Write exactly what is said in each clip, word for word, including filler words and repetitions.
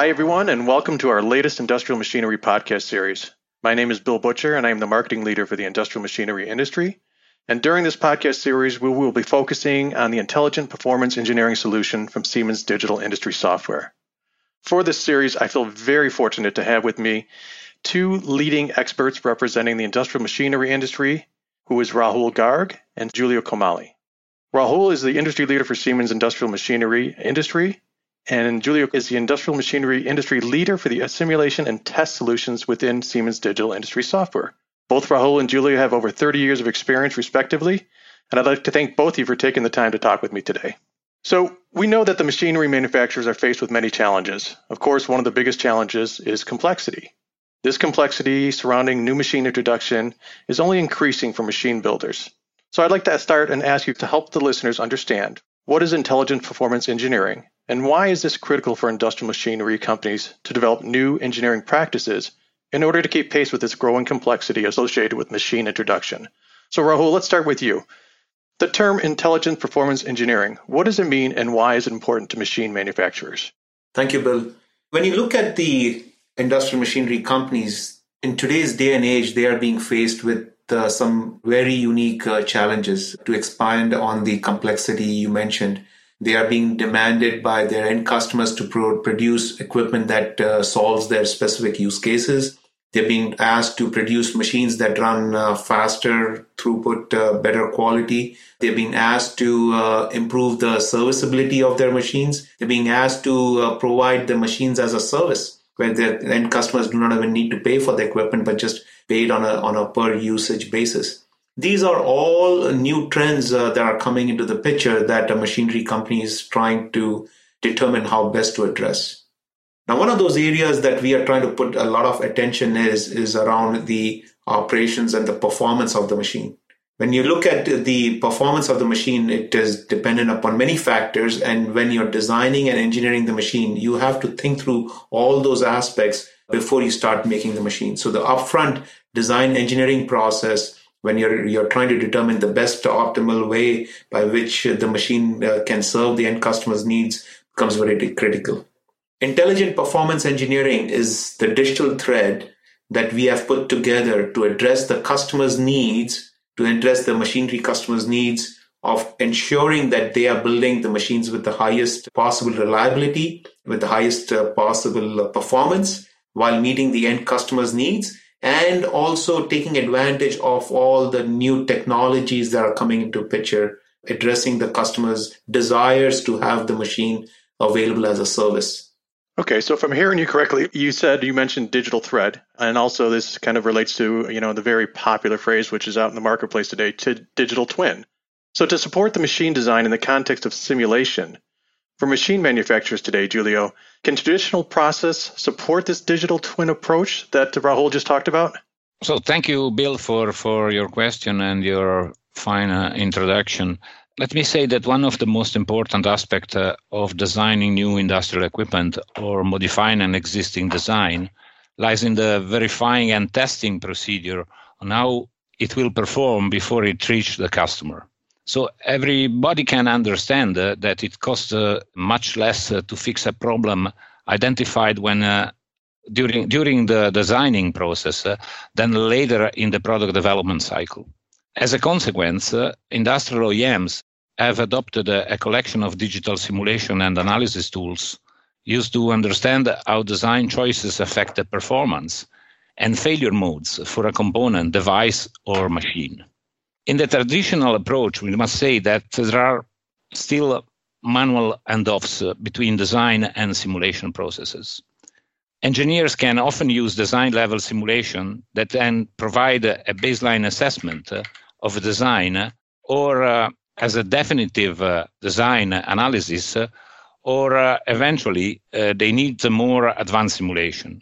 Hi, everyone, and welcome to our latest Industrial Machinery podcast series. My name is Bill Butcher, and I am the marketing leader for the industrial machinery industry. And during this podcast series, we will be focusing on the intelligent performance engineering solution from Siemens Digital Industry Software. For this series, I feel very fortunate to have with me two leading experts representing the industrial machinery industry, who is Rahul Garg and Giulio Comali. Rahul is the industry leader for Siemens Industrial Machinery Industry, and Giulio is the industrial machinery industry leader for the simulation and test solutions within Siemens Digital Industry Software. Both Rahul and Giulio have over thirty years of experience, respectively, and I'd like to thank both of you for taking the time to talk with me today. So, we know that the machinery manufacturers are faced with many challenges. Of course, one of the biggest challenges is complexity. This complexity surrounding new machine introduction is only increasing for machine builders. So I'd like to start and ask you to help the listeners understand, what is intelligent performance engineering, and why is this critical for industrial machinery companies to develop new engineering practices in order to keep pace with this growing complexity associated with machine introduction? So Rahul, let's start with you. The term intelligent performance engineering, what does it mean and why is it important to machine manufacturers? Thank you, Bill. When you look at the industrial machinery companies, in today's day and age, they are being faced with uh, some very unique uh, challenges. To expand on the complexity you mentioned, they are being demanded by their end customers to pro- produce equipment that uh, solves their specific use cases. They're being asked to produce machines that run uh, faster, throughput, uh, better quality. They're being asked to uh, improve the serviceability of their machines. They're being asked to uh, provide the machines as a service, where their end customers do not even need to pay for the equipment, but just pay it on a, on a per usage basis. These are all new trends uh, that are coming into the picture that a machinery company is trying to determine how best to address. Now, one of those areas that we are trying to put a lot of attention is, is around the operations and the performance of the machine. When you look at the performance of the machine, it is dependent upon many factors. And when you're designing and engineering the machine, you have to think through all those aspects before you start making the machine. So the upfront design engineering process, when you're you're trying to determine the best optimal way by which the machine uh, can serve the end customer's needs, becomes very critical. Intelligent performance engineering is the digital thread that we have put together to address the customer's needs, to address the machinery customer's needs of ensuring that they are building the machines with the highest possible reliability, with the highest uh, possible uh, performance, while meeting the end customer's needs, and also taking advantage of all the new technologies that are coming into picture, addressing the customer's desires to have the machine available as a service. Okay, so if I'm hearing you correctly, you said you mentioned digital thread, and also this kind of relates to, you know, the very popular phrase which is out in the marketplace today, to digital twin. So to support the machine design in the context of simulation, for machine manufacturers today, Giulio, can traditional process support this digital twin approach that Rahul just talked about? So thank you, Bill, for, for your question and your fine uh, introduction. Let me say that one of the most important aspects uh, of designing new industrial equipment or modifying an existing design lies in the verifying and testing procedure on how it will perform before it reaches the customer. So everybody can understand uh, that it costs uh, much less uh, to fix a problem identified when uh, during during the designing process uh, than later in the product development cycle. As a consequence, uh, industrial O E Ms have adopted a, a collection of digital simulation and analysis tools used to understand how design choices affect the performance and failure modes for a component, device, or machine. In the traditional approach, we must say that there are still manual handoffs between design and simulation processes. Engineers can often use design-level simulation that then provide a baseline assessment of a design or uh, as a definitive uh, design analysis, uh, or uh, eventually uh, they need a more advanced simulation.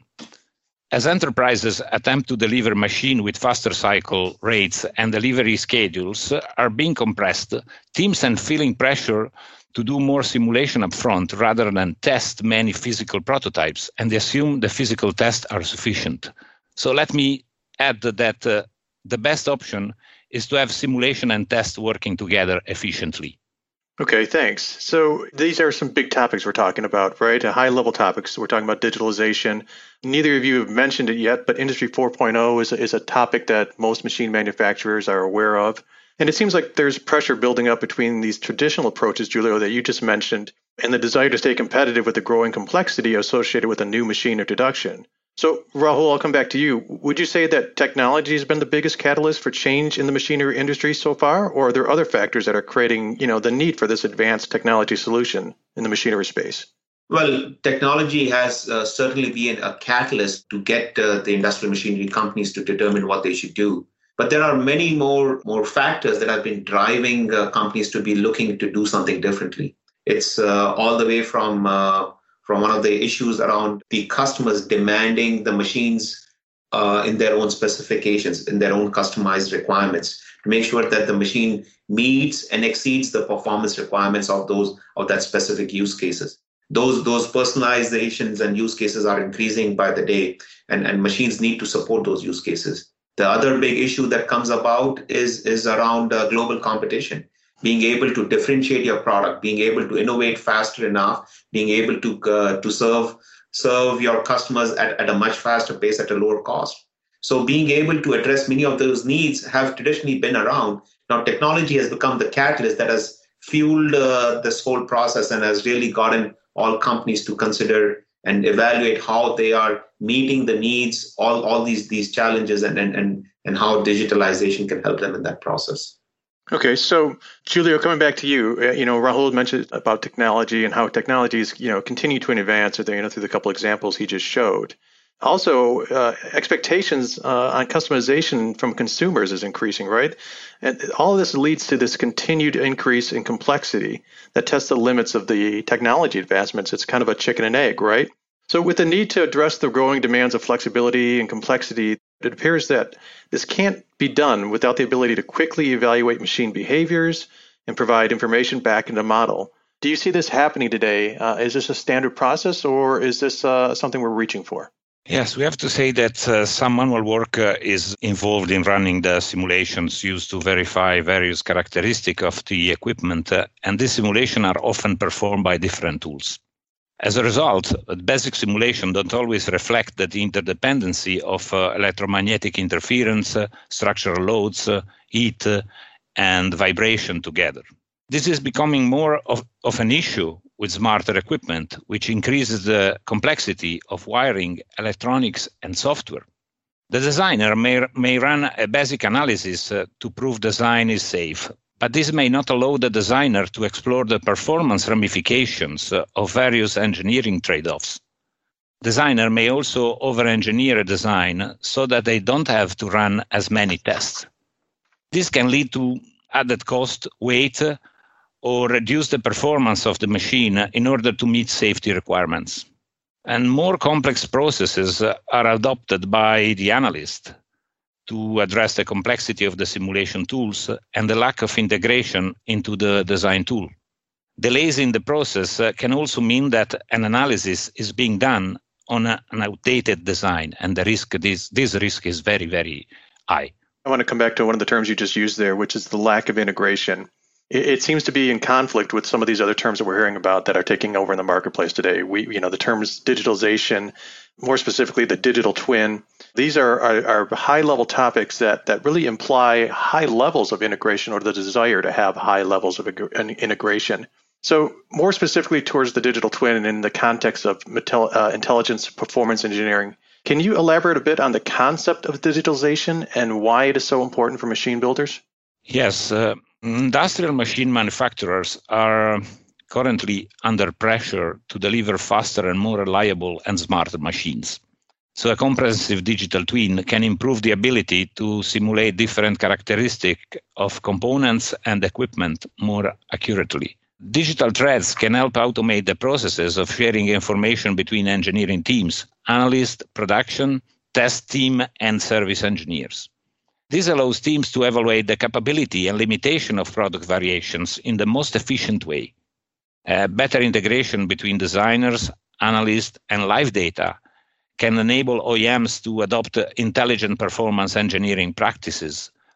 As enterprises attempt to deliver machines with faster cycle rates and delivery schedules are being compressed, teams are feeling pressure to do more simulation upfront rather than test many physical prototypes, and they assume the physical tests are sufficient. So let me add that uh, the best option is to have simulation and test working together efficiently. Okay, thanks. So these are some big topics we're talking about, right? A high-level topics. We're talking about digitalization. Neither of you have mentioned it yet, but Industry four point oh is, is a topic that most machine manufacturers are aware of. And it seems like there's pressure building up between these traditional approaches, Giulio, that you just mentioned, and the desire to stay competitive with the growing complexity associated with a new machine introduction. So, Rahul, I'll come back to you. Would you say that technology has been the biggest catalyst for change in the machinery industry so far, or are there other factors that are creating, you know, the need for this advanced technology solution in the machinery space? Well, technology has uh, certainly been a catalyst to get uh, the industrial machinery companies to determine what they should do. But there are many more, more factors that have been driving uh, companies to be looking to do something differently. It's uh, all the way from uh, from one of the issues around the customers demanding the machines uh, in their own specifications, in their own customized requirements, to make sure that the machine meets and exceeds the performance requirements of those of that specific use cases. Those those personalizations and use cases are increasing by the day, and, and machines need to support those use cases. The other big issue that comes about is, is around uh, global competition. Being able to differentiate your product, being able to innovate faster enough, being able to uh, to serve serve your customers at, at a much faster pace at a lower cost. So being able to address many of those needs have traditionally been around. Now technology has become the catalyst that has fueled uh, this whole process and has really gotten all companies to consider and evaluate how they are meeting the needs, all, all these, these challenges, and, and, and, and how digitalization can help them in that process. Okay, so Giulio, coming back to you, you know, Rahul mentioned about technology and how technologies, you know, continue to advance, you know, through the couple examples he just showed. Also, uh, expectations uh, on customization from consumers is increasing, right? And all of this leads to this continued increase in complexity that tests the limits of the technology advancements. It's kind of a chicken and egg, right? So with the need to address the growing demands of flexibility and complexity, it appears that this can't be done without the ability to quickly evaluate machine behaviors and provide information back into the model. Do you see this happening today? Uh, is this a standard process, or is this uh, something we're reaching for? Yes, we have to say that uh, some manual work uh, is involved in running the simulations used to verify various characteristics of the equipment, uh, and these simulations are often performed by different tools. As a result, basic simulations don't always reflect the interdependency of uh, electromagnetic interference, uh, structural loads, uh, heat, uh, and vibration together. This is becoming more of, of an issue with smarter equipment, which increases the complexity of wiring, electronics, and software. The designer may, may run a basic analysis uh, to prove design is safe, but this may not allow the designer to explore the performance ramifications uh, of various engineering trade-offs. Designer may also over-engineer a design so that they don't have to run as many tests. This can lead to added cost, weight, uh, or reduce the performance of the machine in order to meet safety requirements. And more complex processes are adopted by the analyst to address the complexity of the simulation tools and the lack of integration into the design tool. Delays in the process can also mean that an analysis is being done on a, an outdated design, and the risk this, this risk is very, very high. I want to come back to one of the terms you just used there, which is the lack of integration. It seems to be in conflict with some of these other terms that we're hearing about that are taking over in the marketplace today. We, you know, the terms digitalization, more specifically the digital twin. These are, are, are high-level topics that, that really imply high levels of integration, or the desire to have high levels of integration. So more specifically towards the digital twin and in the context of uh, intelligence performance engineering, can you elaborate a bit on the concept of digitalization and why it is so important for machine builders? Yes. Uh... Industrial machine manufacturers are currently under pressure to deliver faster and more reliable and smarter machines. So a comprehensive digital twin can improve the ability to simulate different characteristics of components and equipment more accurately. Digital threads can help automate the processes of sharing information between engineering teams, analysts, production, test team, and service engineers. This allows teams to evaluate the capability and limitation of product variations in the most efficient way. Uh, better integration between designers, analysts, and live data can enable O E Ms to adopt intelligent performance engineering practices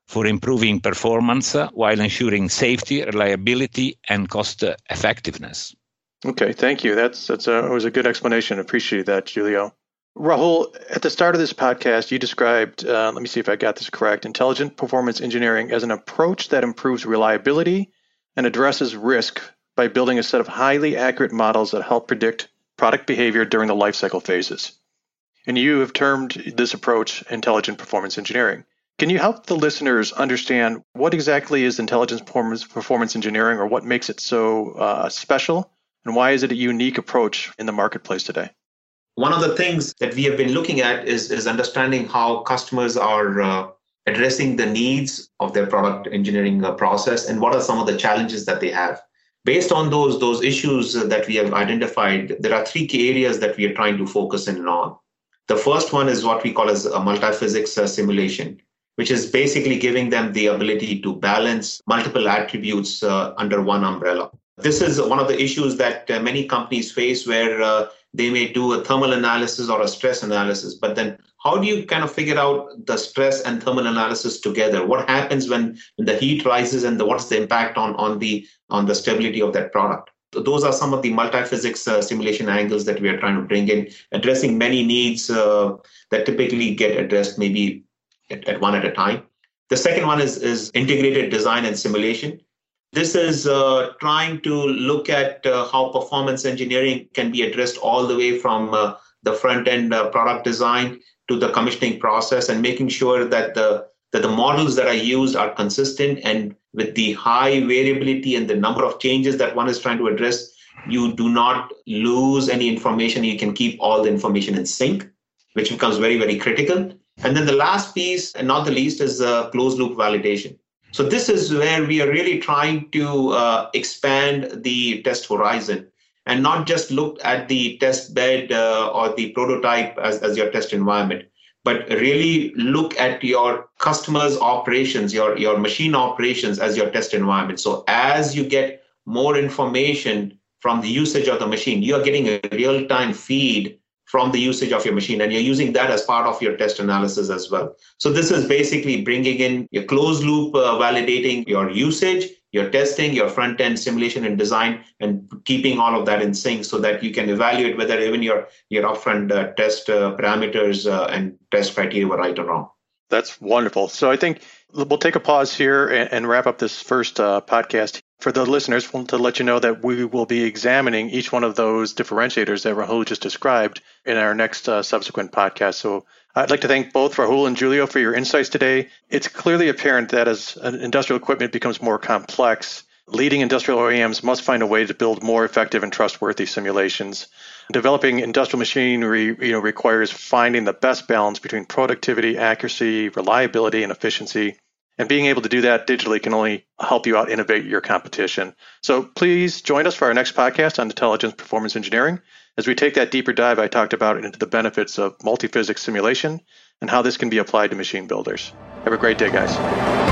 for improving performance uh, while ensuring safety, reliability, and cost uh, effectiveness. Okay, thank you. That's that's a, was a good explanation. Appreciate that, Giulio. Rahul, at the start of this podcast, you described, uh, let me see if I got this correct, intelligent performance engineering as an approach that improves reliability and addresses risk by building a set of highly accurate models that help predict product behavior during the lifecycle phases. And you have termed this approach intelligent performance engineering. Can you help the listeners understand what exactly is intelligent performance, performance engineering, or what makes it so uh, special, and why is it a unique approach in the marketplace today? One of the things that we have been looking at is, is understanding how customers are uh, addressing the needs of their product engineering uh, process and what are some of the challenges that they have. Based on those, those issues that we have identified, there are three key areas that we are trying to focus in on. The first one is what we call as a multi-physics uh, simulation, which is basically giving them the ability to balance multiple attributes uh, under one umbrella. This is one of the issues that uh, many companies face where uh, they may do a thermal analysis or a stress analysis, but then how do you kind of figure out the stress and thermal analysis together? What happens when, when the heat rises and the, what's the impact on, on, the, on the stability of that product? So those are some of the multi-physics uh, simulation angles that we are trying to bring in, addressing many needs uh, that typically get addressed maybe at, at one at a time. The second one is, is integrated design and simulation. This is uh, trying to look at uh, how performance engineering can be addressed all the way from uh, the front-end uh, product design to the commissioning process, and making sure that the that the models that are used are consistent, and with the high variability and the number of changes that one is trying to address, you do not lose any information. You can keep all the information in sync, which becomes very, very critical. And then the last piece, and not the least, is uh, closed loop validation. So this is where we are really trying to uh, expand the test horizon and not just look at the test bed uh, or the prototype as, as your test environment, but really look at your customers' operations, your, your machine operations as your test environment. So as you get more information from the usage of the machine, you are getting a real-time feed from the usage of your machine, and you're using that as part of your test analysis as well. So this is basically bringing in your closed loop, uh, validating your usage, your testing, your front-end simulation and design, and keeping all of that in sync so that you can evaluate whether even your, your upfront uh, test uh, parameters uh, and test criteria were right or wrong. That's wonderful. So I think we'll take a pause here and, and wrap up this first uh, podcast. For the listeners, to let you know that we will be examining each one of those differentiators that Rahul just described in our next uh, subsequent podcast. So I'd like to thank both Rahul and Giulio for your insights today. It's clearly apparent that as industrial equipment becomes more complex, leading industrial O E Ms must find a way to build more effective and trustworthy simulations. Developing industrial machinery, you know, requires finding the best balance between productivity, accuracy, reliability, and efficiency. And being able to do that digitally can only help you out innovate your competition. So please join us for our next podcast on intelligent performance engineering as we take that deeper dive I talked about into the benefits of multi-physics simulation and how this can be applied to machine builders. Have a great day, guys.